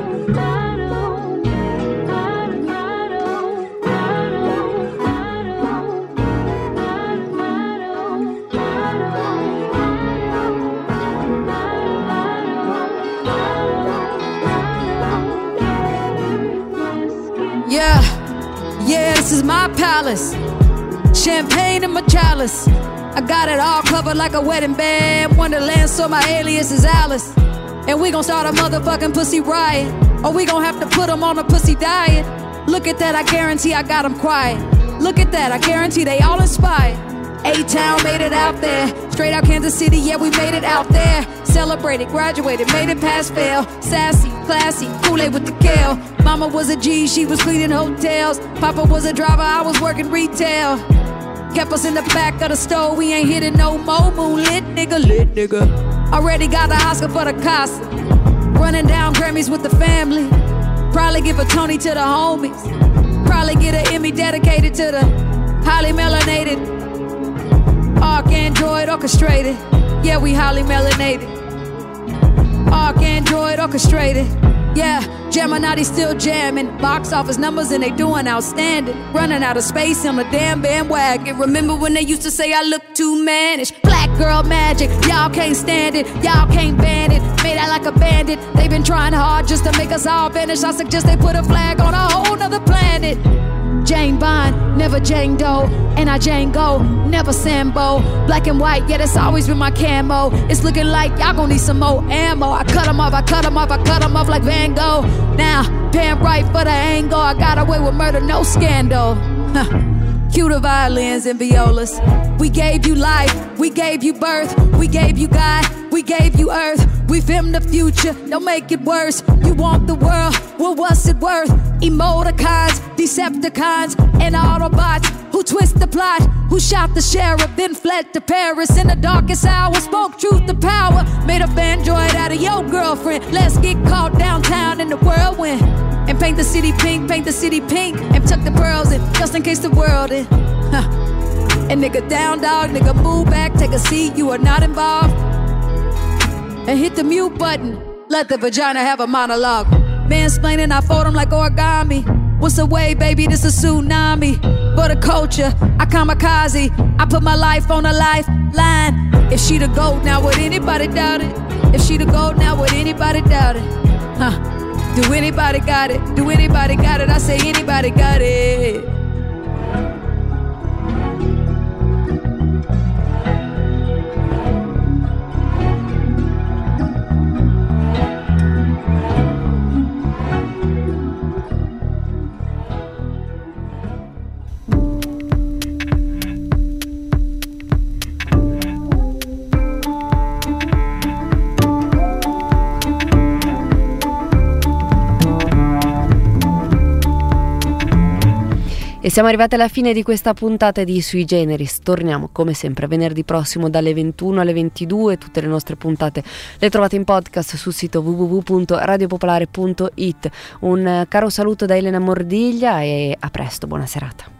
Yeah, this is my palace. Champagne in my chalice. I got it all covered like a wedding band. Wonderland, so my alias is Alice. And we gon' start a motherfucking pussy riot. Or we gon' have to put them on a pussy diet. Look at that, I guarantee I got them quiet. Look at that, I guarantee they all inspired. A-Town made it out there. Straight out Kansas City, yeah, we made it out there. Celebrated, graduated, made it past fail. Sassy, classy, Kool-Aid with the kale. Mama was a G, she was cleaning hotels. Papa was a driver, I was working retail. Kept us in the back of the store, we ain't hitting no more. Moonlit nigga, lit nigga. Already got the Oscar for the Casa. Running down Grammys with the family. Probably give a Tony to the homies. Probably get an Emmy dedicated to the highly melanated. Arc Android orchestrated. Yeah, we highly melanated. Arc Android orchestrated. Yeah, Gemini still jamming. Box office numbers and they doing outstanding. Running out of space on the damn bandwagon. Remember when they used to say I look too mannish? Black girl magic, y'all can't stand it. Y'all can't ban it. Made out like a bandit. They've been trying hard just to make us all vanish. I suggest they put a flag on a whole nother planet. Jane Bond, never Jane Doe. And I Jane Go, never Sambo. Black and white, yeah, that's always been my camo. It's looking like y'all gon' need some more ammo. I cut 'em off, I cut 'em off, I cut 'em off like Van Gogh. Now, pan right for the angle. I got away with murder, no scandal. Cue the violins and violas. We gave you life, we gave you birth. We gave you God, we gave you earth. We filmed the future, don't make it worse. You want the world, well what's it worth? Emoticons, Decepticons, and Autobots who twist the plot, who shot the sheriff, then fled to Paris in the darkest hour, spoke truth to power, made a Android out of your girlfriend. Let's get caught downtown in the whirlwind and paint the city pink, and tuck the pearls in, just in case the world is. And nigga down dog, nigga move back, take a seat, you are not involved. And hit the mute button, let the vagina have a monologue. Mansplaining, I fold them like origami. What's the way, baby, this a tsunami. For the culture, I kamikaze, I put my life on a lifeline. If she the GOAT, now would anybody doubt it? If she the GOAT, now would anybody doubt it? Huh? Do anybody got it? Do anybody got it? I say anybody got it. E siamo arrivati alla fine di questa puntata di Sui Generis. Torniamo come sempre venerdì prossimo dalle 21 alle 22. Tutte le nostre puntate le trovate in podcast sul sito www.radiopopolare.it. Un caro saluto da Elena Mordiglia e a presto, buona serata.